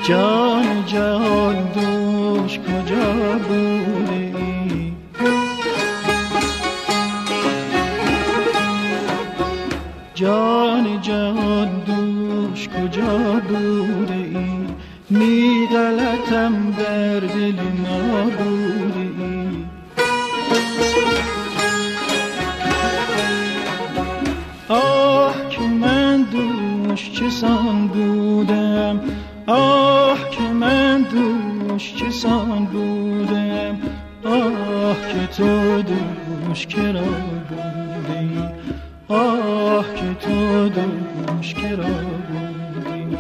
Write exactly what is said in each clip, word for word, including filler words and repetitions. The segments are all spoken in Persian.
جان جهان دوش کجا بوده ای؟ جان جهان دوش کجا بوده ای؟ می غلطم بر دل نابوده ای. آه که من دوش چسان بودم، آه که من دوش چسان بودم، آه که تو دوش کرا بوده ای، آه که تو دوش کرا بوده ای.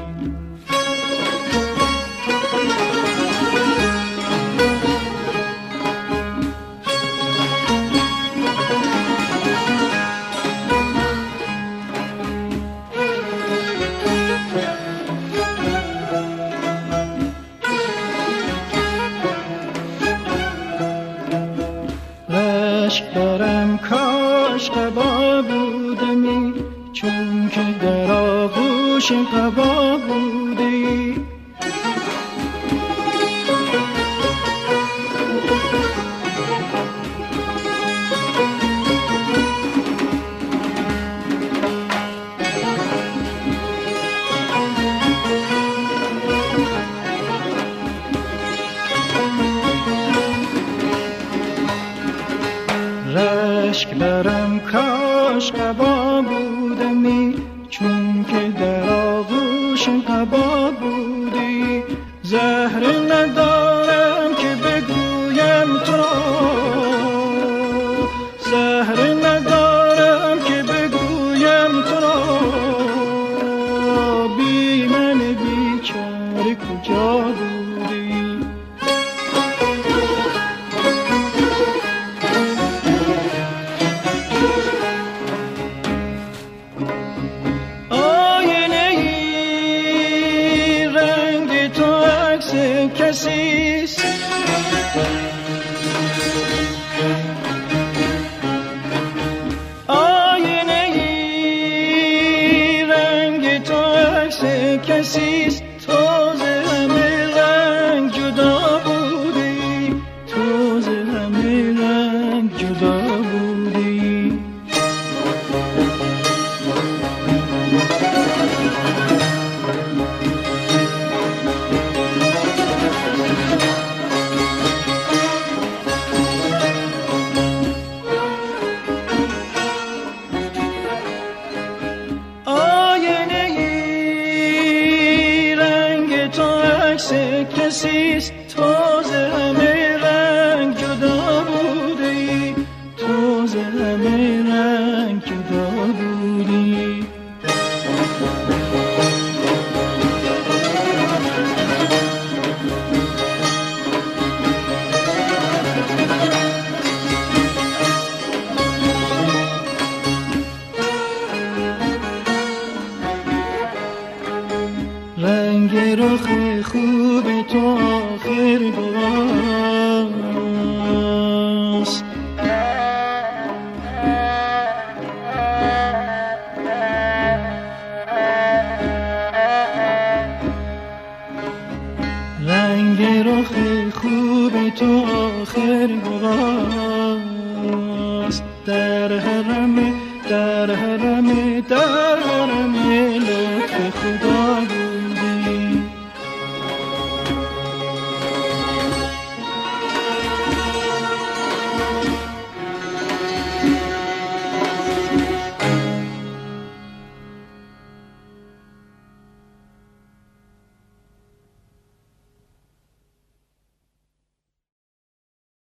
رشک دارم کاش قبا بودمی، چون که در آغوش قبا بودی. رشک دارم کاش قبا بودمی، چون که در آغوش قبا بودی. زهر ندارم که بگویم تو را، زهر ندارم که بگویم تو را، بی من بیچاره کجا بودی. کسیست آینه ای رنگ تو عکس کسیست، تو ز همه رنگ جدا بودی، تو ز همه رنگ جدا بودی. کسیست تو ز همه رنگ جدا بودی، تو ز همه رنگ جدا بودی. رنگ رخ خوب تو آخر باست، رنگ رخ خوب تو آخر باست. در حرم در حرم